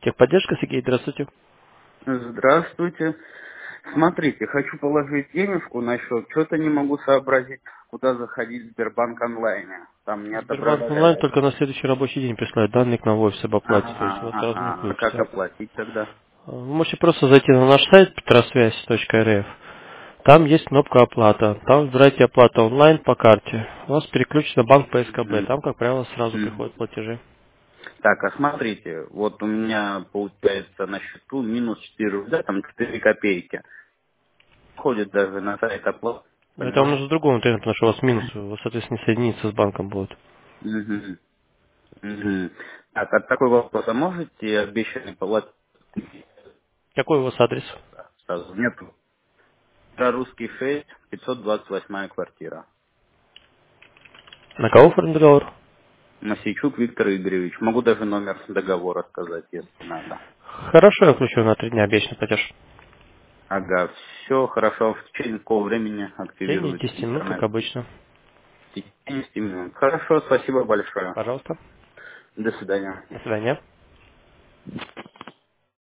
Техподдержка, Сергей, здравствуйте. Здравствуйте. Смотрите, хочу положить денежку на счет. Что-то не могу сообразить, куда заходить в Сбербанк онлайне. Там не Сбербанк онлайн отображается. только на следующий рабочий день присылает данные к нам в офис об оплате, то есть у Ага, вас сразу не ага. А как включится. оплатить тогда? Вы можете просто зайти на наш сайт petrosвязь.рф. Там есть кнопка оплата. Там выбирайте оплата онлайн по карте. У вас переключится банк по СКБ. Мгм. Там, как правило, сразу Мгм. приходят платежи. Так, а смотрите, вот у меня получается на счету минус 4 рубля, там 4 копейки. Ходит даже на сайт оплаты. Но это вам Понимаете? нужно другому тренеру, потому что у вас минус. Вы, соответственно, не соединиться с банком будет. Мгм. Мгм. Так, а такой вопрос. А можете обещанный платить Какой у вас адрес? сразу? Нет. Русский 6, 528 квартира. На кого оформить договор? Масейчук Виктор Игоревич. Могу даже номер договора сказать, если надо. Хорошо, я включу на 3 дня обещанный платеж. Ага, все хорошо. В течение какого времени В течение активируется 10 минут, как интернет? обычно. В течение 10 минут. Хорошо, спасибо большое. Пожалуйста. До свидания. До свидания.